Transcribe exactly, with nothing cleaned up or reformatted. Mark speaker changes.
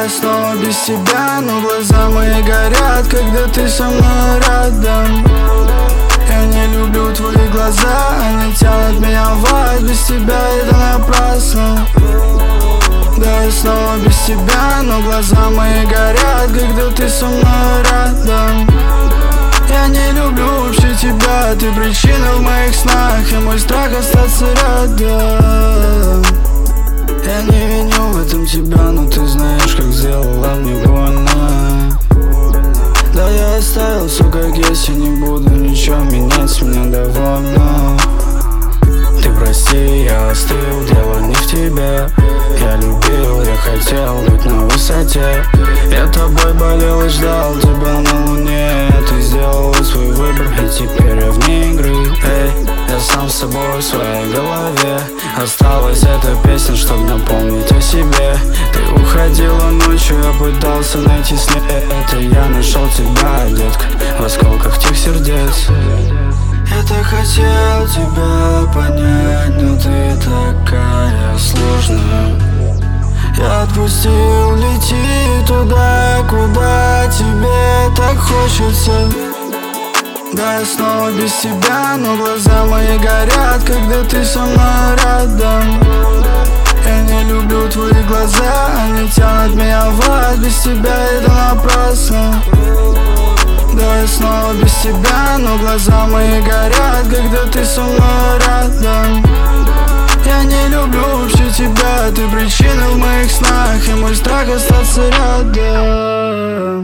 Speaker 1: я снова без тебя, но глаза мои горят, когда ты со мной рядом. Я не люблю твои глаза, они тянут меня в ад. Без тебя это напрасно. Да, я снова без тебя, но глаза мои горят, когда ты со мной рядом. Я не люблю вообще тебя, ты причина в моих снах, и мой страх остаться рядом. Я не виню в этом тебя, но ты знаешь, как сделала мне больно. Да, я оставил все как есть, я не буду ничего менять, с меня довольно. Ты прости, я остыл, дело не в тебе. Я любил, я хотел быть на высоте. Я тобой болел и ждал тебя на луне. Ты сделала свой выбор, и теперь я вне игры. Эй, я сам с собой в своей голове. Осталась эта песня, чтобы напомнить о себе. Ты уходила ночью, я пытался найти след. И я нашел тебя, детка, в осколках тех сердец. Я так хотел тебя понять, но ты такая сложная. Я отпустил, лети туда, куда тебе так хочется. Да, я снова без тебя, но глаза мои горят, когда ты со мной рядом. Я не люблю твои глаза, они тянут меня в ад. Без тебя это напрасно. Да, я снова без тебя, но глаза мои горят, когда ты со мной рядом. Я не люблю вообще тебя, ты причина в моих снах, и мой страх остаться рядом.